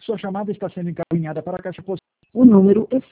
sua chamada está sendo encaminhada para a caixa postal. O número é